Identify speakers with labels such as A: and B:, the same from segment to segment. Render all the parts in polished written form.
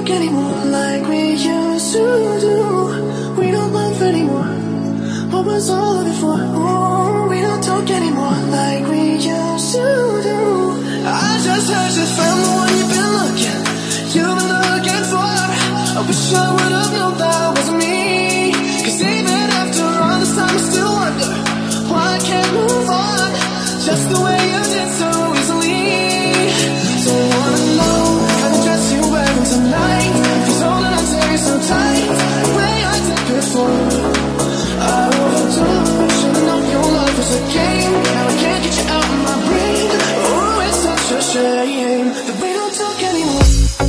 A: talk anymore like we used to do. We don't laugh anymore. What was all of it for? Oh, we don't talk anymore like we used to do. I just heard you found the one you've been looking for. I wish I would've known that wasn't me. 'Cause even after all this time I still wonder why I can't move on just the way you did so easily. Don't wanna know how the dress you're wearing tonight, if he's holding on to you so tight, the way I did before. I overdosed, should've known your love was a game. Now I can't get you out of my brain. Oh, it's such a shame that we don't talk anymore.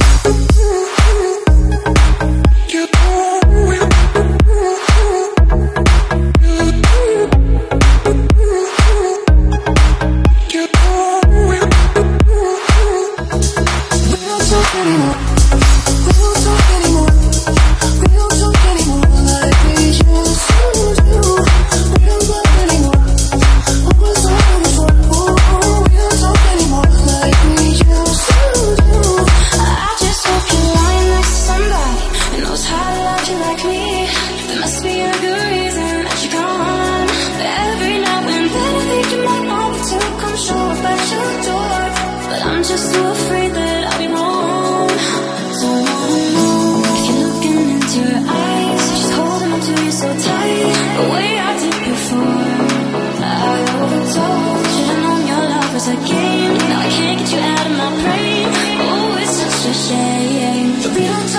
B: Just so afraid that I'll be wrong. Don't wanna know if you're looking into your eyes, just holding on to you so tight, the way I did before. I overdosed, should've known your love was a game. Now I can't get you out of my brain. Oh, it's such a shame that we don't